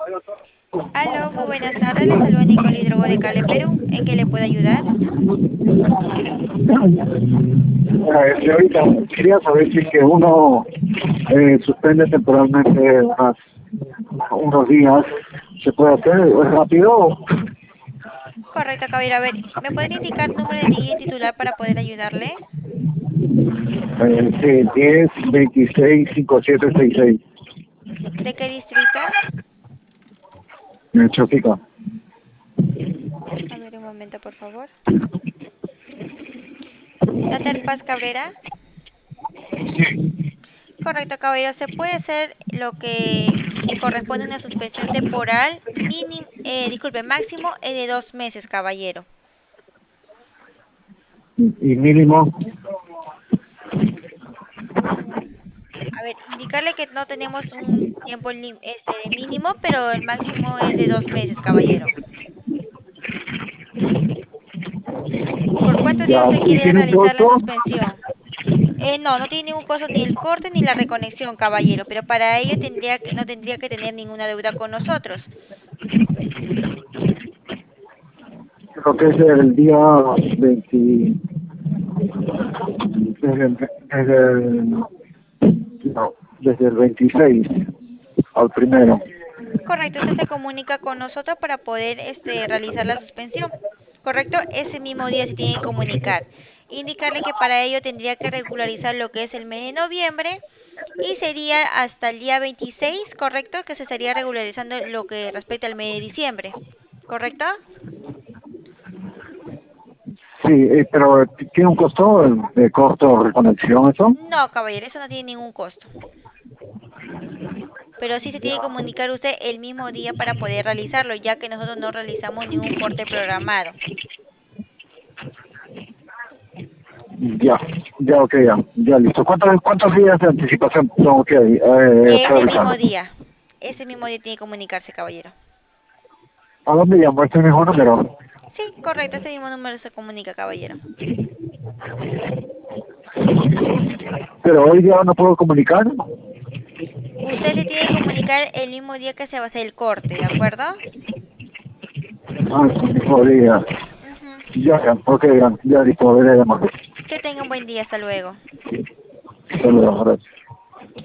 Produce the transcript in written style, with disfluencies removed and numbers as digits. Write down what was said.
Aló, muy buenas tardes. Le saluda Nicole Hidrogo de Cali, Perú. ¿En qué le puedo ayudar? Señorita, quería saber si es que uno suspende temporalmente unos días, ¿se puede hacer? ¿Es rápido? Correcto, caballero. A ver, ¿me podría indicar número de NIE titular para poder ayudarle? Sí, 10, 26, 5766. ¿De qué distrito? Chofica. A ver, un momento, por favor. Natal Paz Cabrera. Correcto, caballero. Se puede hacer lo que corresponde a una suspensión temporal mínimo, disculpe, máximo de 2 meses, caballero. Y mínimo, A ver, indicarle que no tenemos un tiempo de mínimo, pero el máximo es de 2 meses, caballero. ¿Por cuántos días ya, usted y quiere tiene un realizar la costo, suspensión? No, no tiene ningún costo ni el corte ni la reconexión, caballero, pero para ello no tendría que tener ninguna deuda con nosotros. creo que es el día 20, desde el 26 al primero. Correcto, usted se comunica con nosotros para poder realizar la suspensión. Correcto, ese mismo día se tiene que comunicar. Indicarle que para ello tendría que regularizar lo que es el mes de noviembre y sería hasta el día 26, correcto, que se estaría regularizando lo que respecta al mes de diciembre. ¿Correcto? Sí, pero tiene un costo de costo reconexión eso. No, caballero, eso no tiene ningún costo. Pero sí se tiene que comunicar usted el mismo día para poder realizarlo, ya que nosotros no realizamos ningún corte programado. Ya, ya, ok, ya listo. ¿Cuántos días de anticipación tengo que Ese avisar? mismo día, ese mismo día tiene que comunicarse, caballero. ¿A dónde llamo? Este mismo número. Sí, correcto, ese mismo número se comunica, caballero. Pero hoy ya no puedo comunicar. Usted se tiene que comunicar el mismo día que se va a hacer el corte, ¿de acuerdo? Ah, el mismo día. Ujú. Ya, ya, ok, ya, ya listo, voy a llamar. Que tenga un buen día, hasta luego. Saludos, gracias.